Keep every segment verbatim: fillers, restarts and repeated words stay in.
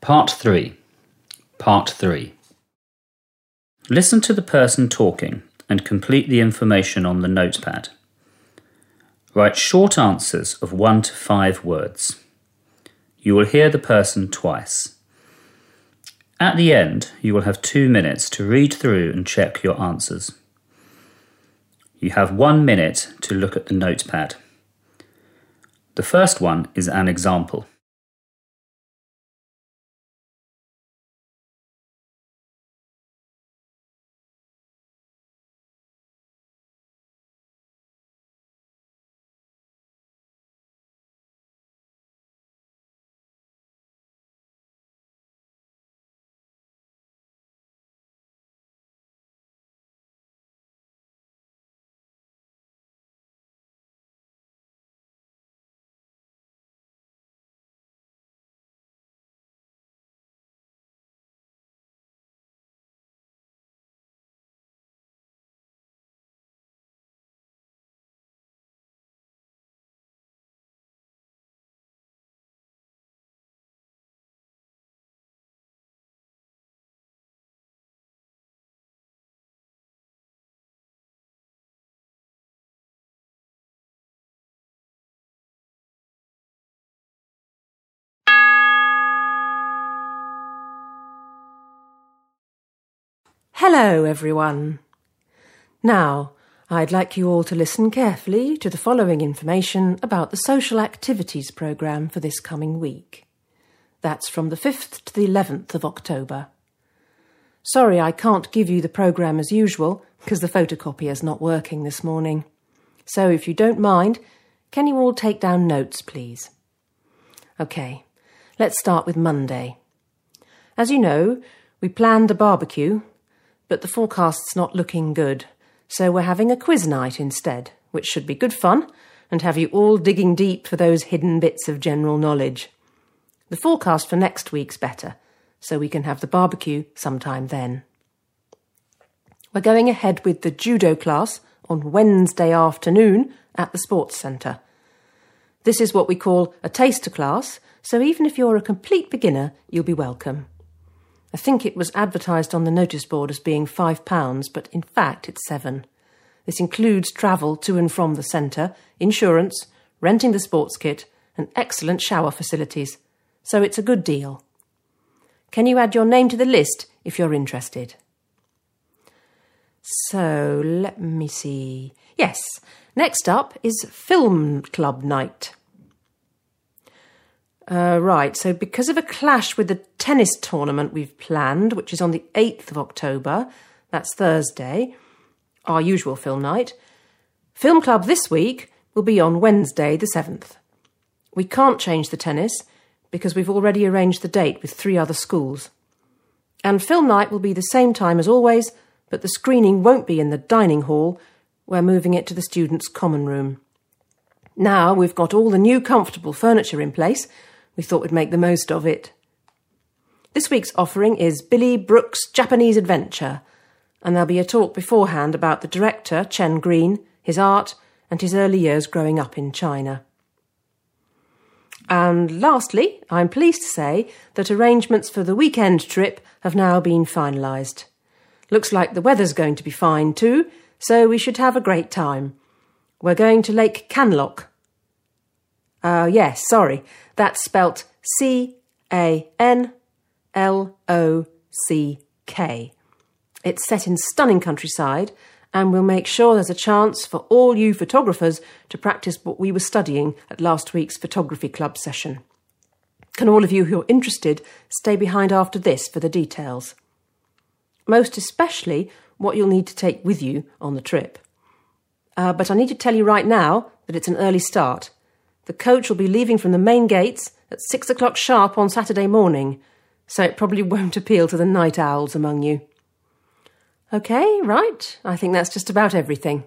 Part three. Part three. Listen to the person talking and complete the information on the notepad. Write short answers of one to five words. You will hear the person twice. At the end, you will have two minutes to read through and check your answers. You have one minute to look at the notepad. The first one is an example. Hello, everyone. Now, I'd like you all to listen carefully to the following information about the social activities programme for this coming week. That's from the fifth to the eleventh of October. Sorry I can't give you the programme as usual because the photocopier's not working this morning. So if you don't mind, can you all take down notes, please? OK, let's start with Monday. As you know, we planned a barbecue, but the forecast's not looking good, so we're having a quiz night instead, which should be good fun and have you all digging deep for those hidden bits of general knowledge. The forecast for next week's better, so we can have the barbecue sometime then. We're going ahead with the judo class on Wednesday afternoon at the Sports Centre. This is what we call a taster class, so even if you're a complete beginner, you'll be welcome. I think it was advertised on the notice board as being five pounds, but in fact it's seven. This includes travel to and from the centre, insurance, renting the sports kit, and excellent shower facilities. So it's a good deal. Can you add your name to the list if you're interested? So, let me see. Yes, next up is Film Club Night. Uh, right, so because of a clash with the tennis tournament we've planned, which is on the eighth of October, that's Thursday, our usual film night, Film Club this week will be on Wednesday the seventh. We can't change the tennis because we've already arranged the date with three other schools. And film night will be the same time as always, but the screening won't be in the dining hall. We're moving it to the students' common room. Now we've got all the new comfortable furniture in place, we thought we'd make the most of it. This week's offering is Billy Brooks' Japanese Adventure, and there'll be a talk beforehand about the director, Chen Green, his art, and his early years growing up in China. And lastly, I'm pleased to say that arrangements for the weekend trip have now been finalised. Looks like the weather's going to be fine too, so we should have a great time. We're going to Lake Canlock. Uh, yes, sorry, that's spelt C A N L O C K. It's set in stunning countryside, and we'll make sure there's a chance for all you photographers to practice what we were studying at last week's photography club session. Can all of you who are interested stay behind after this for the details? Most especially what you'll need to take with you on the trip. Uh, but I need to tell you right now that it's an early start. The coach will be leaving from the main gates at six o'clock sharp on Saturday morning, so it probably won't appeal to the night owls among you. OK, right, I think that's just about everything.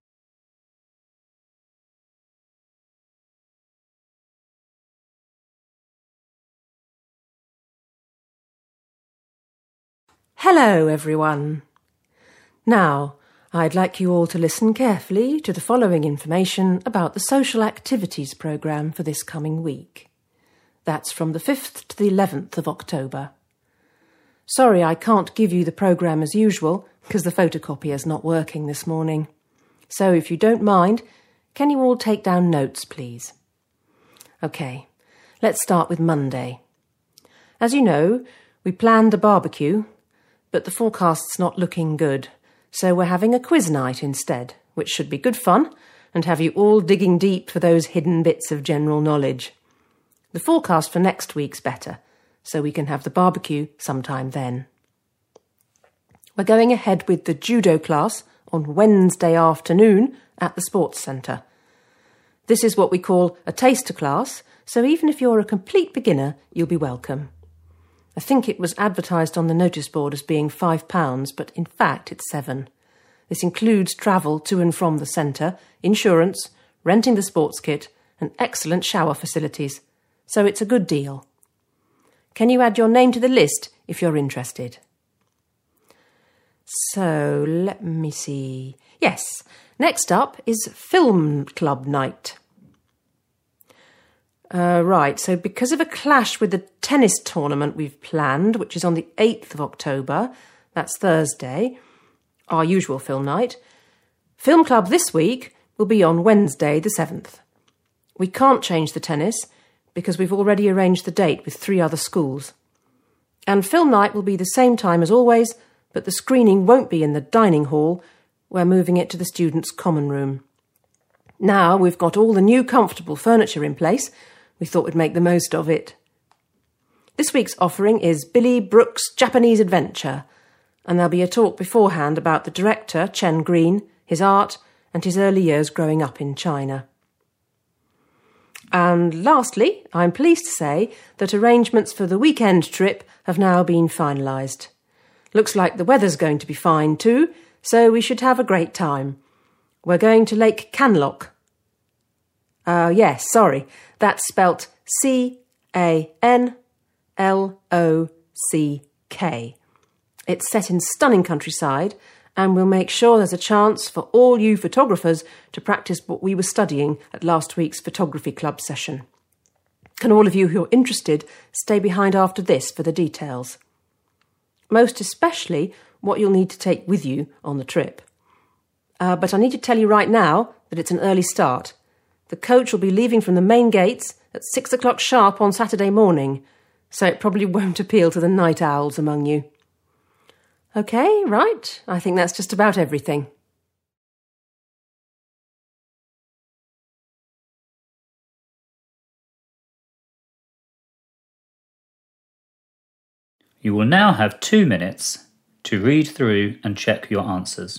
Hello, everyone. Now, I'd like you all to listen carefully to the following information about the social activities programme for this coming week. That's from the fifth to the eleventh of October. Sorry I can't give you the programme as usual because the photocopier's not working this morning. So if you don't mind, can you all take down notes, please? OK, let's start with Monday. As you know, we planned a barbecue, but the forecast's not looking good, so we're having a quiz night instead, which should be good fun and have you all digging deep for those hidden bits of general knowledge. The forecast for next week's better, so we can have the barbecue sometime then. We're going ahead with the judo class on Wednesday afternoon at the Sports Centre. This is what we call a taster class, so even if you're a complete beginner, you'll be welcome. I think it was advertised on the notice board as being five pounds, but in fact it's seven. This includes travel to and from the centre, insurance, renting the sports kit, and excellent shower facilities. So it's a good deal. Can you add your name to the list if you're interested? So, let me see. Yes, next up is Film Club Night. Uh, right, so because of a clash with the tennis tournament we've planned, which is on the eighth of October, that's Thursday, our usual film night, Film Club this week will be on Wednesday the seventh. We can't change the tennis because we've already arranged the date with three other schools. And film night will be the same time as always, but the screening won't be in the dining hall. We're moving it to the students' common room. Now we've got all the new comfortable furniture in place, we thought we'd make the most of it. This week's offering is Billy Brooks' Japanese Adventure, and there'll be a talk beforehand about the director, Chen Green, his art, and his early years growing up in China. And lastly, I'm pleased to say that arrangements for the weekend trip have now been finalised. Looks like the weather's going to be fine too, so we should have a great time. We're going to Lake Canlock. Uh, yes, sorry, that's spelt C A N L O C K. It's set in stunning countryside, and we'll make sure there's a chance for all you photographers to practice what we were studying at last week's photography club session. Can all of you who are interested stay behind after this for the details? Most especially what you'll need to take with you on the trip. Uh, but I need to tell you right now that it's an early start. The coach will be leaving from the main gates at six o'clock sharp on Saturday morning, so it probably won't appeal to the night owls among you. OK, right, I think that's just about everything. You will now have two minutes to read through and check your answers.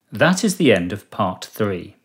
That is the end of part three.